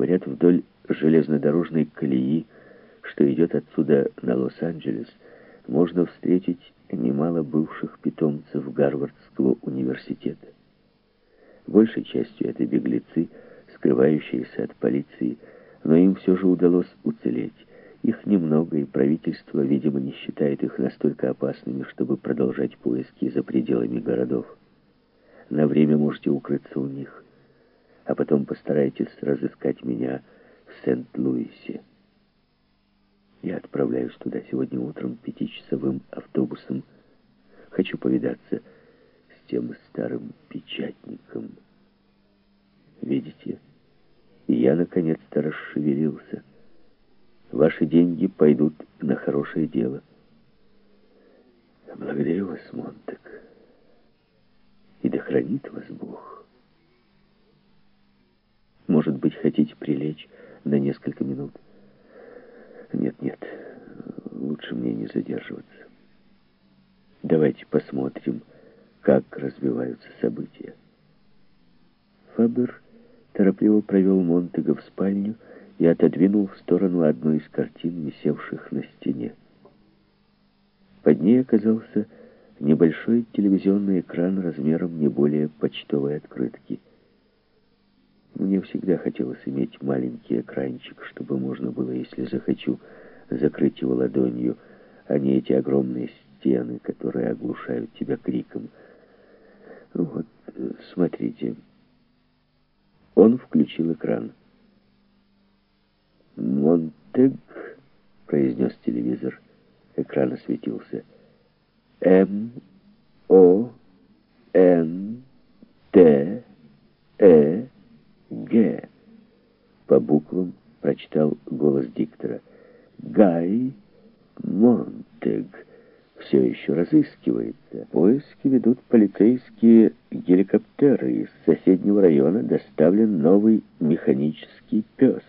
Говорят, вдоль железнодорожной колеи, что идет отсюда на Лос-Анджелес, можно встретить немало бывших питомцев Гарвардского университета. Большей частью это беглецы, скрывающиеся от полиции, но им все же удалось уцелеть. Их немного, и правительство, видимо, не считает их настолько опасными, чтобы продолжать поиски за пределами городов. На время можете укрыться у них, а потом постарайтесь разыскать меня в Сент-Луисе. Я отправляюсь туда сегодня утром 5-часовым автобусом. Хочу повидаться с тем старым печатником. Видите? И я наконец-то расшевелился. Ваши деньги пойдут на хорошее дело. Благодарю вас, Монтек. И да хранит вас Бог. Может быть, хотите прилечь на несколько минут? Нет, лучше мне не задерживаться. Давайте посмотрим, как развиваются события. Фабер торопливо провел Монтега в спальню и отодвинул в сторону одну из картин, висевших на стене. Под ней оказался небольшой телевизионный экран размером не более почтовой открытки. Мне всегда хотелось иметь маленький экранчик, чтобы можно было, если захочу, закрыть его ладонью, а не эти огромные стены, которые оглушают тебя криком. Ну вот, смотрите. Он включил экран. «Монтег», — произнес телевизор. Экран осветился. «М-О-Н-Т-Э-Г». По буквам прочитал голос диктора. «Гай Монтег все еще разыскивается. Поиски ведут полицейские геликоптеры. Из соседнего района доставлен новый механический пес».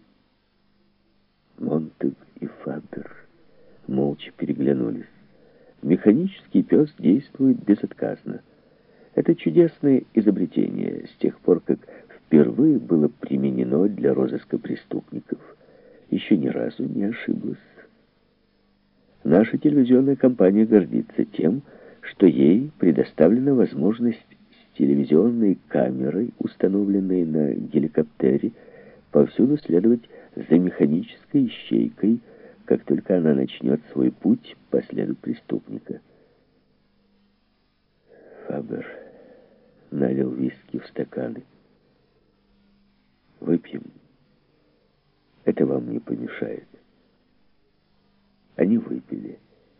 Монтег и Фабер молча переглянулись. Механический пес действует безотказно. Это чудесное изобретение с тех пор, как впервые было применено для розыска преступников. Еще ни разу не ошиблась. Наша телевизионная компания гордится тем, что ей предоставлена возможность с телевизионной камерой, установленной на геликоптере, повсюду следовать за механической ищейкой, как только она начнет свой путь по следу преступника. Фабер налил виски в стаканы. «Выпьем. Это вам не помешает». Они выпили.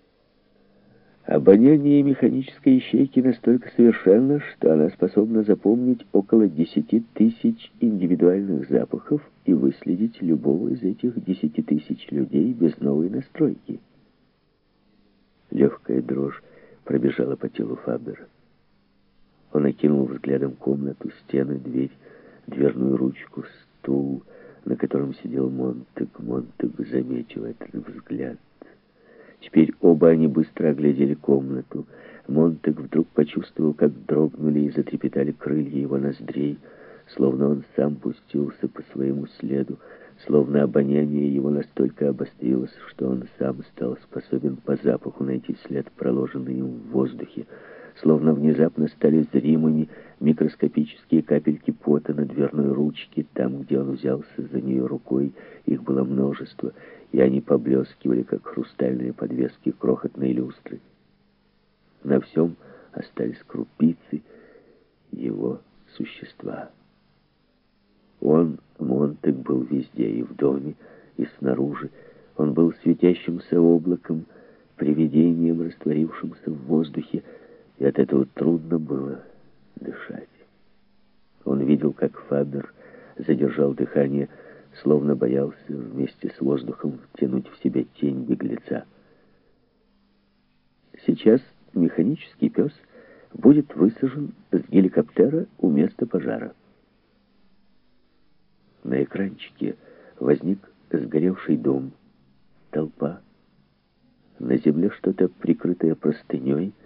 Обоняние механической ищейки настолько совершенно, что она способна запомнить около 10 тысяч индивидуальных запахов и выследить любого из этих 10 тысяч людей без новой настройки. Легкая дрожь пробежала по телу Фабера. Он окинул взглядом комнату, стены, дверь, дверную ручку, стул, на котором сидел Монтег. Монтег заметил этот взгляд. Теперь оба они быстро оглядели комнату. Монтег вдруг почувствовал, как дрогнули и затрепетали крылья его ноздрей, словно он сам пустился по своему следу, словно обоняние его настолько обострилось, что он сам стал способен по запаху найти след, проложенный им в воздухе, словно внезапно стали зримыми микроскопические капельки пота на дверной ручке, там, где он взялся за нее рукой. Их было множество, и они поблескивали, как хрустальные подвески крохотной люстры. На всем остались крупицы его существа. Он, Монтег, был везде, и в доме, и снаружи. Он был светящимся облаком, привидением, растворившимся в воздухе, и от этого трудно было дышать. Он видел, как Фабер задержал дыхание, словно боялся вместе с воздухом втянуть в себя тень беглеца. Сейчас механический пес будет высажен с геликоптера у места пожара. На экранчике возник сгоревший дом, толпа. На земле что-то, прикрытое простыней,